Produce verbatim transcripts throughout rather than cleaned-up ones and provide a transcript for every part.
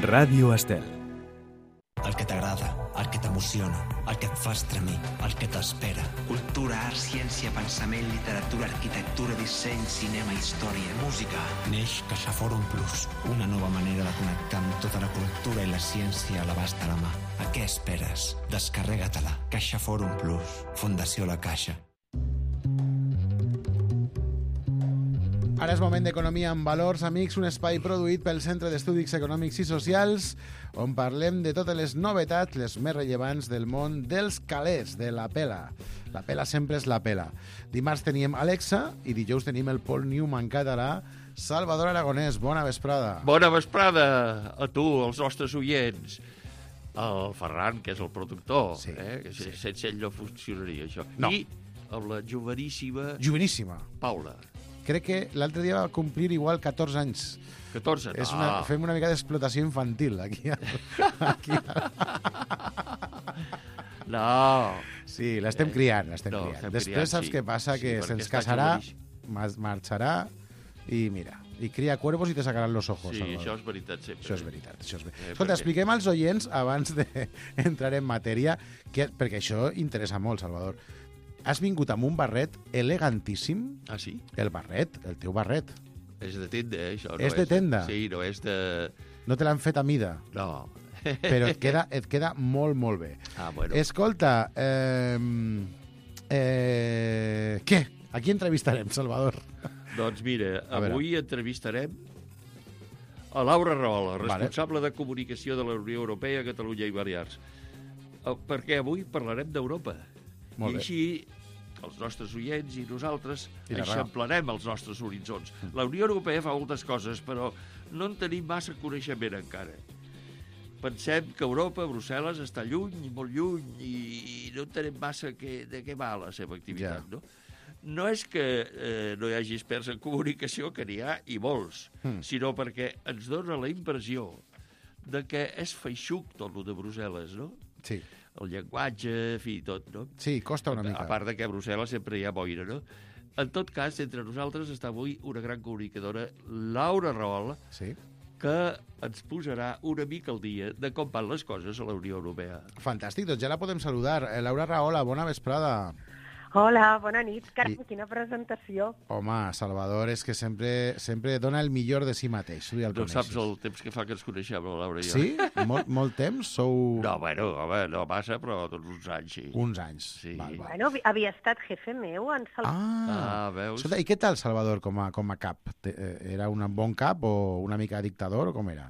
Ràdio Estel. El que t'agrada, el que t'emociona, el que et fa estremir, el que t'espera. Cultura, art, ciència, pensament, literatura, arquitectura, disseny, cinema, història, música. Neix CaixaForum Plus, una nova manera de connectar amb tota la cultura i la ciència a l'abast de la mà. A què esperes? Descarrega-te-la. CaixaForum Plus. Fundació La Caixa. Ara és moment d'Economia amb Valors, amics, un espai produït pel Centre d'Estudis Econòmics i Socials, on parlem de totes les novetats, les més rellevants del món dels calés, de la pela. La pela sempre és la pela. Dimarts teníem Alexa i dijous tenim el Paul Newman català. Salvador Aragonès, bona vesprada. Bona vesprada a tu, als nostres oients. El Ferran, que és el productor, sí, eh? que sí. sense ell no funcionaria això. No. I amb la joveníssima... Joveníssima. Paula. Crec que l'altre dia va complir igual catorze anys. catorze? No. És una, fem una mica d'explotació infantil, aquí. aquí. No. Sí, l'estem criant, l'estem no, criant. criant, Després saps sí. què passa? Sí, que se'ns casarà, marxarà i mira, i cria cuervos i te sacaran los ojos. Sí, Salvador. això és veritat sempre. Això és veritat. Això és veritat. Eh, Escolta, perquè... expliquem als oients, abans d'entrar en matèria, que, perquè això interessa molt, Salvador. Has vingut amb un barret elegantíssim. Ah, sí? El barret, el teu barret. És de tenda, eh, això. És no de tenda? Sí, no és de... No te l'han fet a mida? No. Però et queda, et queda molt, molt bé. Ah, bueno. Escolta, eh, eh, què? A qui entrevistarem, Salvador? Doncs mira, A avui veure. entrevistarem a Laura Rahola, Vale. responsable de comunicació de la Unió Europea, Catalunya i Balears. Eh, Perquè avui parlarem d'Europa. Molt I bé. així els nostres oients i nosaltres I la eixamplarem els nostres horitzons. La Unió Europea fa moltes coses, però no en tenim massa coneixement encara. Pensem que Europa, Brussel·les, està lluny, molt lluny, i no entenem massa que, de què va la seva activitat. Ja. No? No és que eh, no hi hagi experts en comunicació, que n'hi ha, i molts, Mm. sinó perquè ens dona la impressió de que és feixuc tot el de Brussel·les, no? Sí, El llenguatge, en fi, tot, no? sí, costa una mica. A part de que a Brussel·les sempre hi ha boira, no? En tot cas, entre nosaltres està avui una gran comunicadora, Laura Rahola, Sí. que ens posarà una mica al dia de com van les coses a la Unió Europea. Fantàstic, doncs ja la podem saludar. Eh, Laura Rahola, bona vesprada. Hola, bona nit. Caram, I- quina presentació. Home, Salvador és que sempre, sempre dona el millor de si mateix. Tu ja el No coneixes. saps el temps que fa que ens coneixem, la Laura i jo. Sí? Molt, molt temps? Sou No, bueno, home, no massa, però tots uns anys, sí. uns anys. Sí. Val, val. Bueno, havi- havia estat jefe meu en Sal... Ah, Ah, veus? Escolta, i què tal Salvador com a, com a cap? Te- eh, Era un bon cap o una mica dictador o com era?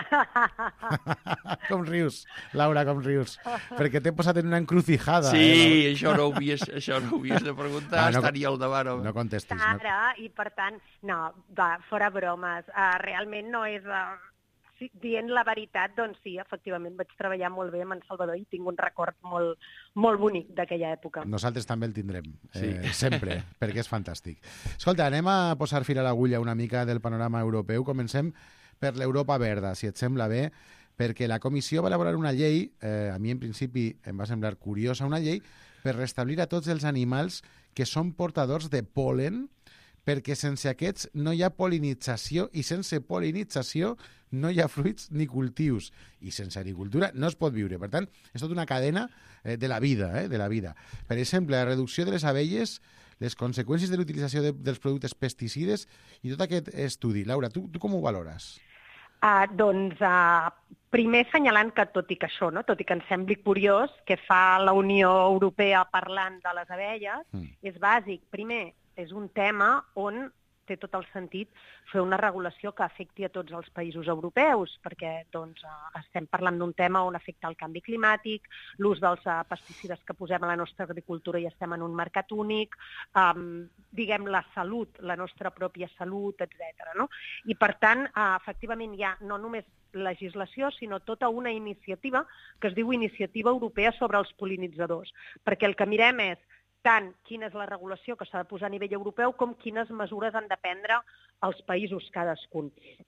Com rius, Laura, com rius? Perquè t'he posat en una encrucijada. Sí, Eh, això no ho havies, això no ho havies de preguntar, Ah, no- està ni al davant. no, home. no contestis. No. Ara, i per tant, no, va, fora bromes. Uh, realment no és... Uh, sí, dient la veritat, doncs sí, efectivament vaig treballar molt bé amb en Salvador i tinc un record molt, molt bonic d'aquella època. Nosaltres també el tindrem, eh, Sí. sempre, perquè és fantàstic. Escolta, anem a posar fil a l'agulla una mica del panorama europeu. Comencem per l'Europa verda, si et sembla bé, perquè la comissió va elaborar una llei, eh, a mi en principi em va semblar curiosa, una llei per restablir a tots els animals que són portadors de pol·len, perquè sense aquests no hi ha pol·linització i sense pol·linització no hi ha fruits ni cultius. I sense agricultura no es pot viure. Per tant, és tota una cadena eh, de la vida, eh, de la vida. Per exemple, la reducció de les abelles, les conseqüències de l'utilització de, dels productes pesticides i tot aquest estudi. Laura, tu, tu com ho valores? Uh, doncs, uh, primer assenyalant que tot i que això, no? Tot i que ens sembli curiós que fa la Unió Europea parlant de les abelles, Mm. és bàsic. Primer, és un tema on té tot el sentit fer una regulació que afecti a tots els països europeus, perquè doncs, eh, estem parlant d'un tema on afecta el canvi climàtic, l'ús dels eh, pesticides que posem a la nostra agricultura i estem en un mercat únic, um, diguem la salut, la nostra pròpia salut, etcètera. No? I per tant, eh, efectivament, hi ha no només legislació, sinó tota una iniciativa que es diu Iniciativa Europea sobre els pol·linitzadors, perquè el que mirem és tant quina és la regulació que s'ha de posar a nivell europeu com quines mesures han de prendre els països cadascun.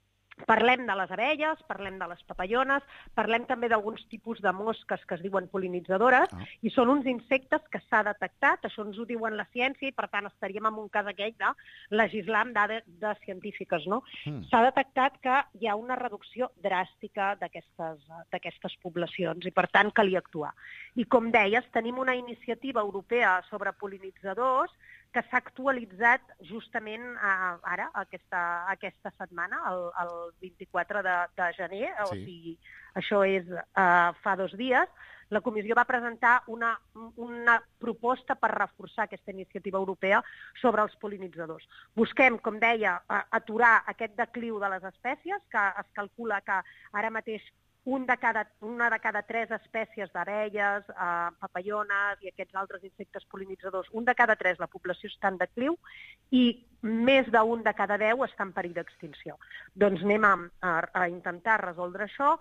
Parlem de les abelles, parlem de les papallones, parlem també d'alguns tipus de mosques que es diuen pol·linitzadores, Ah. i són uns insectes que s'ha detectat, això ens ho diuen la ciència, i per tant estaríem en un cas aquell de legislar amb dades de científiques, no? Mm. S'ha detectat que hi ha una reducció dràstica d'aquestes d'aquestes poblacions i per tant calia actuar. I com deies, tenim una iniciativa europea sobre pol·linitzadors que s'ha actualitzat justament uh, ara, aquesta, aquesta setmana, el, el vint-i-quatre de, de gener, sí. O sigui, això és uh, fa dos dies. La Comissió va presentar una, una proposta per reforçar aquesta iniciativa europea sobre els pol·linitzadors. Busquem, com deia, aturar aquest decliu de les espècies, que es calcula que ara mateix un de cada, una de cada tres espècies d'abelles, eh, papallones i aquests altres insectes pol·linitzadors, un de cada tres la població està en decliu i més d'un de cada deu està en perill d'extinció. Doncs anem a, a, a intentar resoldre això,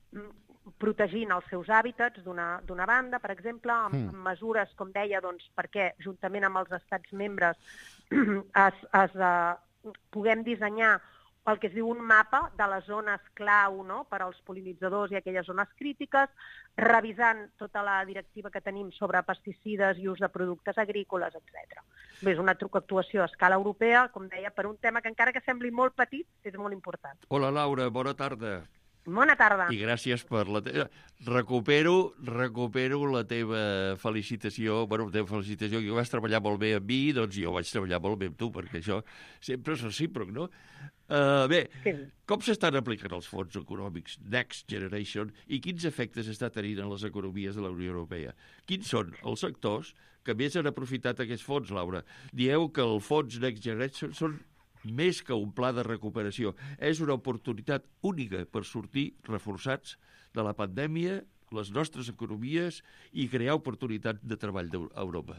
protegint els seus hàbitats d'una banda, per exemple, amb, mm. amb mesures, com deia, doncs, perquè juntament amb els estats membres es, es, uh, puguem dissenyar el que es diu un mapa de les zones clau, no?, per als pol·linitzadors i aquelles zones crítiques, revisant tota la directiva que tenim sobre pesticides i ús de productes agrícoles, etcètera. Bé, és una actuació a escala europea, com deia, per un tema que encara que sembli molt petit, és molt important. Hola, Laura, bona tarda. Bona tarda. I gràcies per la teva... Recupero, recupero la teva felicitació, bueno, la teva felicitació, que vas treballar molt bé amb mi, doncs jo vaig treballar molt bé amb tu, perquè això sempre és recíproc, no? Uh, bé, sí. Com s'estan aplicant els fons econòmics Next Generation i quins efectes està tenint en les economies de la Unió Europea? Quins són els sectors que més han aprofitat aquests fons, Laura? Dieu que el fons Next Generation són més que un pla de recuperació. És una oportunitat única per sortir reforçats de la pandèmia, les nostres economies i crear oportunitats de treball a Europa.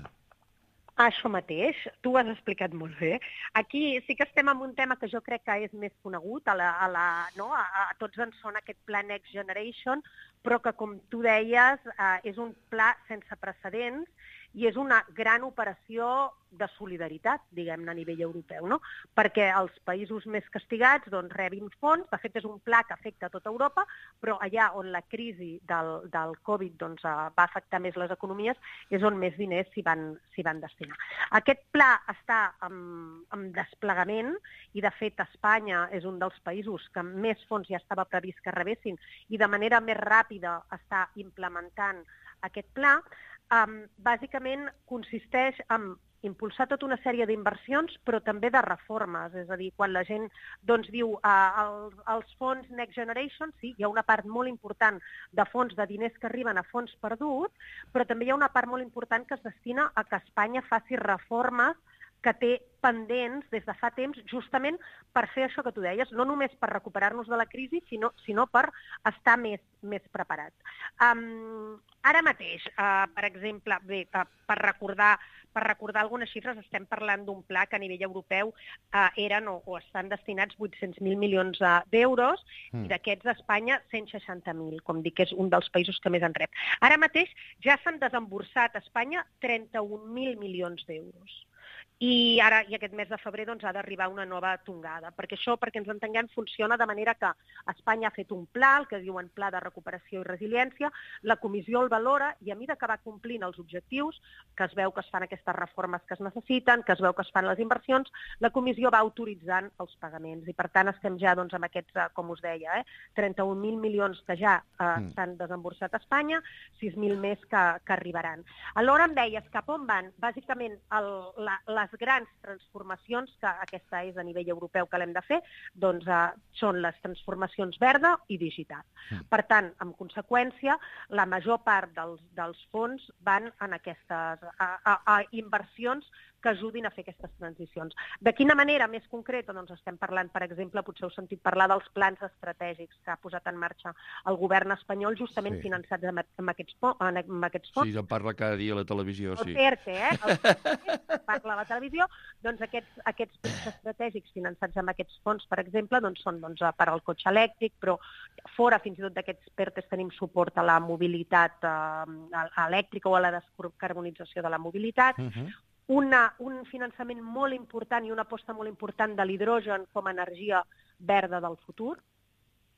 Això mateix, tu ho has explicat molt bé. Aquí sí que estem en un tema que jo crec que és més conegut, a, la, a, la, no? a, a tots ens sona aquest pla Next Generation, però que, com tu deies, eh, és un pla sense precedents i és una gran operació de solidaritat, diguem-ne, a nivell europeu, no? Perquè els països més castigats doncs, rebin fons. De fet, és un pla que afecta a tota Europa, però allà on la crisi del, del Covid doncs, va afectar més les economies és on més diners s'hi van, s'hi van destinar. Aquest pla està en, en desplegament i, de fet, Espanya és un dels països que més fons ja estava previst que rebessin i de manera més ràpida està implementant aquest pla. Um, bàsicament consisteix en impulsar tota una sèrie d'inversions, però també de reformes. És a dir, quan la gent doncs, diu uh, els, els fons Next Generation, sí, hi ha una part molt important de fons, de diners que arriben a fons perduts, però també hi ha una part molt important que es destina a que Espanya faci reformes que té pendents des de fa temps, justament per fer això que tu deies, no només per recuperar-nos de la crisi, sinó, sinó per estar més, més preparats. Um, ara mateix, uh, per exemple, bé, uh, per recordar per recordar algunes xifres, estem parlant d'un pla que a nivell europeu uh, eren o, o estan destinats vuit-cents mil milions uh, d'euros, mm. i d'aquests a Espanya cent seixanta mil, com dic, que és un dels països que més en rep. Ara mateix ja s'han desemborsat a Espanya trenta-un mil milions d'euros. I ara, i aquest mes de febrer, doncs, ha d'arribar una nova tongada. Perquè això, perquè ens entenguem, funciona de manera que Espanya ha fet un pla, el que diuen Pla de Recuperació i Resiliència, la Comissió el valora i a mesura que va complint els objectius, que es veu que es fan aquestes reformes que es necessiten, que es veu que es fan les inversions, la Comissió va autoritzant els pagaments. I per tant estem ja doncs, amb aquests, com us deia, eh, trenta-un mil milions que ja eh, s'han desemborsat a Espanya, sis mil més que, que arribaran. Alhora em deies cap on van? Bàsicament, el, la, la les grans transformacions, que aquesta és a nivell europeu que l'hem de fer, doncs eh, són les transformacions verda i digital. Per tant, en conseqüència, la major part dels, dels fons van en aquestes a, a, a inversions que ajudin a fer aquestes transicions. De quina manera més concreta? Doncs estem parlant, per exemple, potser heu sentit parlar dels plans estratègics que ha posat en marxa el govern espanyol, justament sí. finançats amb, amb, aquests, amb aquests fons. Sí, en parla cada dia a la televisió, el sí. C E R T, eh? El C E R T, parla a la televisió, doncs aquests, aquests plans estratègics finançats amb aquests fons, per exemple, doncs són doncs, per al cotxe elèctric, però fora fins i tot d'aquests P E R Ts tenim suport a la mobilitat eh, elèctrica o a la descarbonització de la mobilitat, uh-huh. Una, un finançament molt important i una aposta molt important de l'hidrogen com a energia verda del futur.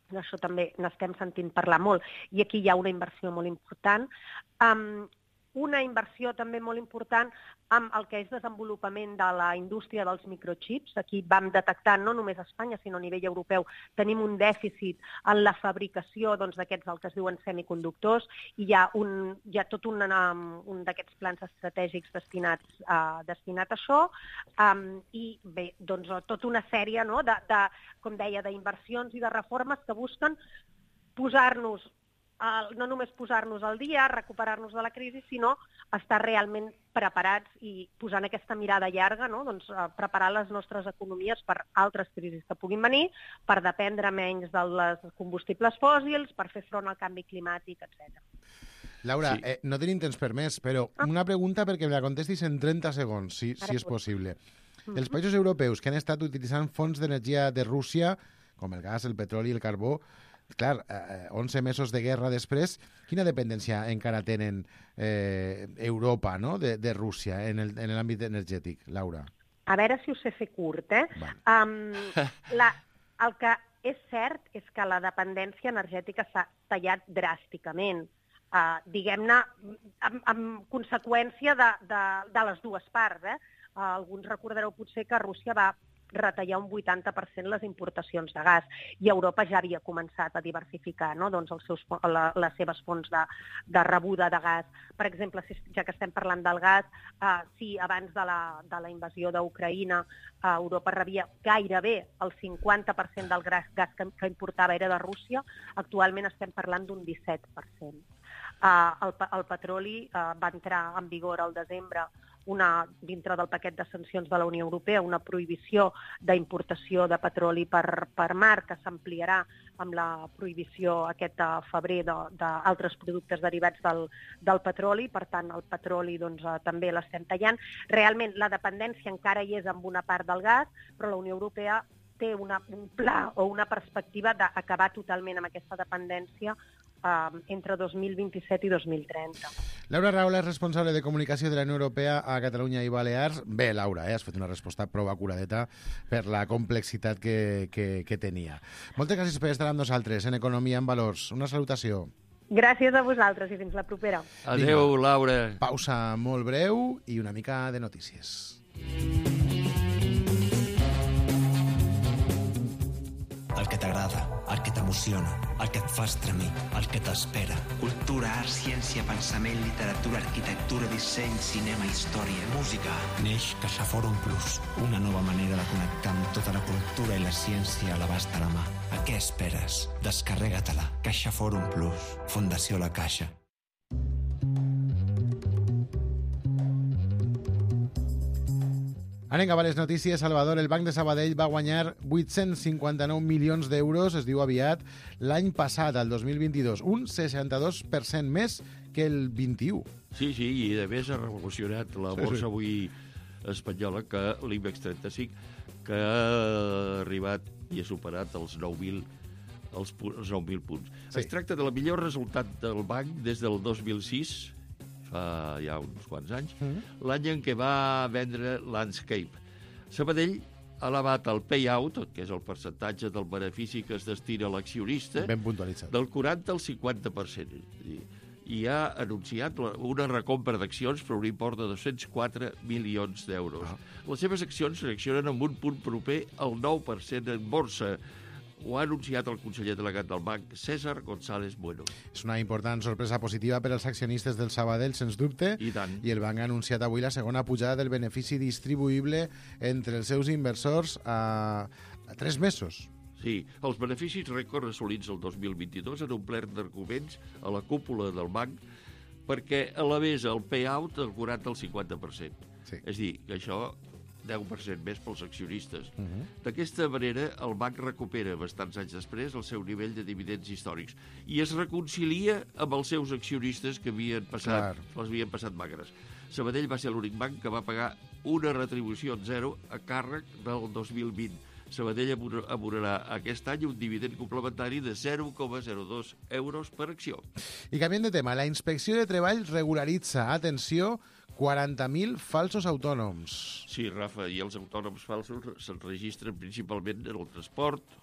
Això també n'estem sentint parlar molt, i aquí hi ha una inversió molt important. Um, una inversió també molt important amb el que és desenvolupament de la indústria dels microchips. Aquí vam detectar, no només a Espanya, sinó a nivell europeu, tenim un dèficit en la fabricació doncs, d'aquests, el que es diuen semiconductors, i hi ha, un, hi ha tot un, um, un d'aquests plans estratègics destinats, uh, destinat a això, um, i bé, doncs tota una sèrie, no?, de, de, com deia, d'inversions i de reformes que busquen posar-nos no només posar-nos al dia, recuperar-nos de la crisi, sinó estar realment preparats i posant aquesta mirada llarga, no? Doncs, preparar les nostres economies per altres crisis que puguin venir, per dependre menys dels combustibles fòssils, per fer front al canvi climàtic, etcètera. Laura, Sí. eh, no tenim temps per més, però una pregunta perquè me la contestis en trenta segons, si, si és possible. Els països europeus que han estat utilitzant fonts d'energia de Rússia, com el gas, el petroli i el carbó, clar, eh, onze mesos de guerra després, quina dependència encara tenen eh, Europa, no?, de, de Rússia en el- en l'àmbit energètic, Laura? A veure si ho sé fer curt, eh? Va. Um, la, el que és cert és que la dependència energètica s'ha tallat dràsticament, uh, diguem-ne, amb, amb conseqüència de, de, de les dues parts. Eh? Uh, alguns recordareu potser que Rússia va retallar un vuitanta per cent les importacions de gas, i Europa ja havia començat a diversificar, no?, doncs els seus, la, les seves fonts de, de rebuda de gas. Per exemple, si, ja que estem parlant del gas, eh, si abans de la, de la invasió d'Ucraïna eh, Europa rebia gairebé el cinquanta per cent del gas, gas que, que importava era de Rússia, actualment estem parlant d'un disset per cent. Uh, el, el petroli uh, va entrar en vigor al desembre una, dintre del paquet de sancions de la Unió Europea, una prohibició d'importació de petroli per, per mar, que s'ampliarà amb la prohibició aquest uh, febrer d'altres productes derivats del, del petroli. Per tant, el petroli doncs, uh, també l'estem tallant. Realment, la dependència encara hi és amb una part del gas, però la Unió Europea té una, un pla o una perspectiva d'acabar totalment amb aquesta dependència Uh, entre dos mil vint-i-set i dos mil trenta. Laura Rahola és responsable de comunicació de la Unió Europea a Catalunya i Balears. Bé, Laura, eh, has fet una resposta prou acuradeta per la complexitat que, que, que tenia. Moltes gràcies per estar amb nosaltres en Economia en Valors. Una salutació. Gràcies a vosaltres i fins la propera. Adéu, Laura. Pausa molt breu i una mica de notícies. El que t'agrada, el que t'emociona, el que et fa estremir, el que t'espera. Cultura, art, ciència, pensament, literatura, arquitectura, disseny, cinema, història, música. Neix CaixaForum Plus, una nova manera de connectar amb tota la cultura i la ciència a l'abast de la mà. A què esperes? Descarrega-te-la. CaixaForum Plus. Fundació La Caixa. Anem cap a les notícies. Salvador, el Banc de Sabadell va guanyar vuit-cents cinquanta-nou milions d'euros, es diu aviat, l'any passat, el dos mil vint-i-dos. Un seixanta-dos per cent més que el vint-i-u. Sí, sí, i a més ha revolucionat la Sí, borsa sí. avui espanyola, que l'IBEX trenta-cinc, que ha arribat i ha superat els nou mil els, pu- els nou mil punts. Sí. Es tracta de la millor resultat del banc des del dos mil sis, fa ja uns quants anys, Mm. l'any en què va vendre Landscape. Sabadell ha elevat el payout, que és el percentatge del benefici que es destina a l'accionista, Ben puntualitzat. del quaranta al cinquanta per cent. I, i ha anunciat la- una recompra d'accions per un import de dos-cents quatre milions d'euros. Ah. Les seves accions reaccionen amb un punt proper al nou per cent en borsa. Ho ha anunciat el conseller delegat del banc, César González Bueno. És una important sorpresa positiva per als accionistes del Sabadell, sens dubte, I tant. i el banc ha anunciat avui la segona pujada del benefici distribuïble entre els seus inversors a, a tres mesos. Sí, els beneficis rècord assolits el dos mil vint-i-dos han omplert d'arguments a la cúpula del banc perquè elevés el payout del quaranta al cinquanta per cent. Sí. És a dir, que això deu per cent més pels accionistes. Uh -huh. D'aquesta manera, el banc recupera, bastants anys després, el seu nivell de dividends històrics i es reconcilia amb els seus accionistes que havien passat, Clar. els havien passat magres. Sabadell va ser l'únic banc que va pagar una retribució zero a càrrec del dos mil vint. Sabadell abon- abonarà aquest any un dividend complementari de zero coma zero dos euros per acció. I canviant de tema, la Inspecció de Treball regularitza, atenció, quaranta mil falsos autònoms. Sí, Rafa, i els autònoms falsos se'n registren principalment en el transport,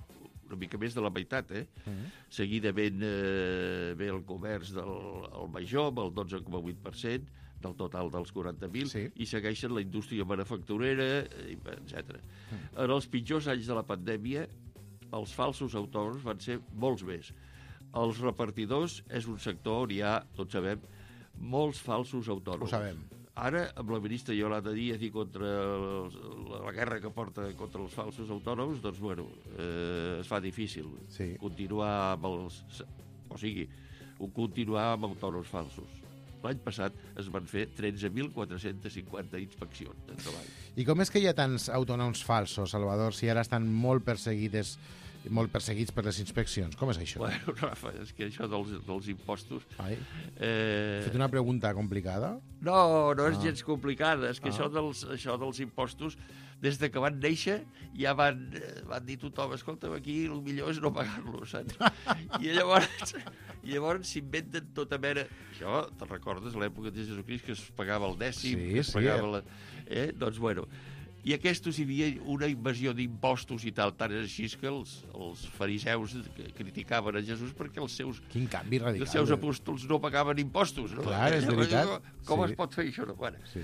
una mica més de la meitat, eh? Uh-huh. Seguidament eh, ve el comerç del el major, amb el dotze coma vuit per cent del total dels quaranta mil, sí. I segueixen la indústria manufacturera, etcètera. Uh-huh. En els pitjors anys de la pandèmia, els falsos autònoms van ser molts més. Els repartidors és un sector on hi ha, tots sabem, molts falsos autònoms. Ho sabem. Ara, amb la ministra Yolanda Díaz i contra els, la guerra que porta contra els falsos autònoms, doncs, bueno, eh, es fa difícil sí. continuar amb els... O sigui, continuar amb autònoms falsos. L'any passat es van fer tretze mil quatre-cents cinquanta inspeccions de treball. I com és que hi ha tants autònoms falsos, Salvador, si ara estan molt perseguides molt perseguits per les inspeccions? Com és això? Bueno, Rafa, és que això dels, dels impostos... Ai, eh... fet una pregunta complicada? No, no és ah. gens complicada. És que ah. això, dels, això dels impostos, des de que van néixer, ja van, van dir tothom, escolta'm, aquí el millor és no pagar-los, saps? I llavors, i llavors s'inventen tota mena... Això, te'n recordes, a l'època de Jesucrist, que es pagava el dècim, sí, que es sí, pagava la... Eh? Doncs, bueno... I aquests hi havia una invasió d'impostos i tal, tant és així que els, els fariseus criticaven a Jesús perquè els seus, Quin canvi radical, els seus apòstols no pagaven impostos. No? Clar, és veritat. Com sí. es pot fer això? No? Bueno, sí.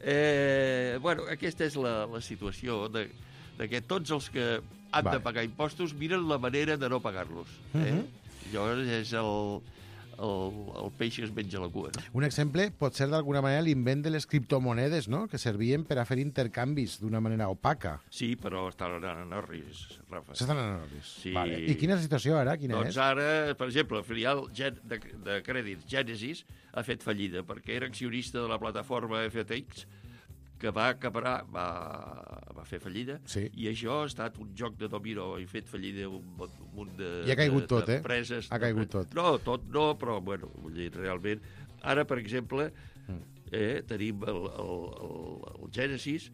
eh, bueno, aquesta és la, la situació de, de que tots els que han vale. de pagar impostos miren la manera de no pagar-los. Eh? Uh -huh. Llavors és el... El, el peix que es menja la cua. No? Un exemple pot ser d'alguna manera l'invent de les criptomonedes, no? Que servien per a fer intercanvis d'una manera opaca. Sí, però estan en orris, Rafa. S'estan en orris. Sí. Vale. I quina és la situació ara? Quina doncs és? ara, per exemple, el filial de, de crèdit Genesis ha fet fallida perquè era accionista de la plataforma F T X que va acaparar, va, va fer fallida, sí. I això ha estat un joc de domino, he fet fallida un, un munt de, I ha caigut de, tot, eh? d'empreses. Ha caigut tot. No, tot no, però, bueno, vull dir, realment... Ara, per exemple, eh, tenim el, el, el, el Genesis,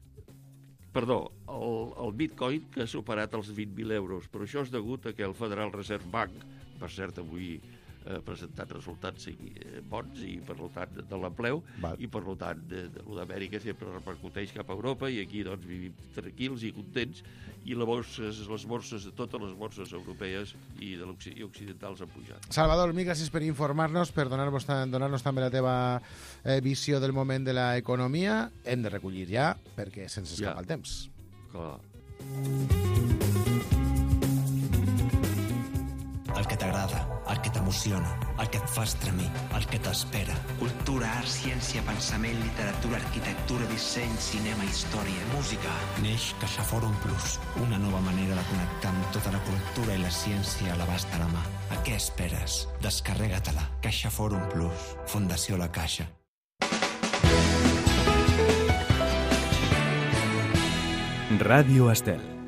perdó, el, el Bitcoin, que ha superat els vint mil euros, però això és degut a que el Federal Reserve Bank, per cert, avui ha presentat resultats bons i per tant de l'empleu i per tant de, de, de d'Amèrica sempre repercuteix cap a Europa i aquí doncs vivim tranquils i contents i les borses, les borses de totes les borses europees i, de i occidentals han pujat. Salvador, mil gràcies per informar-nos, per donar-nos donar-nos també la teva eh, visió del moment de l'economia. Hem de recollir ja perquè se'ns escapa ja. el temps. Clar. El que t'agrada, el que t'emociona, el que et fa estremir, el que t'espera. Cultura, art, ciència, pensament, literatura, arquitectura, disseny, cinema, història, música. Neix CaixaForum Plus, una nova manera de connectar amb tota la cultura i la ciència a l'abast de la mà. A què esperes? Descarrega-te-la. CaixaForum Plus, Fundació La Caixa. Ràdio Estel.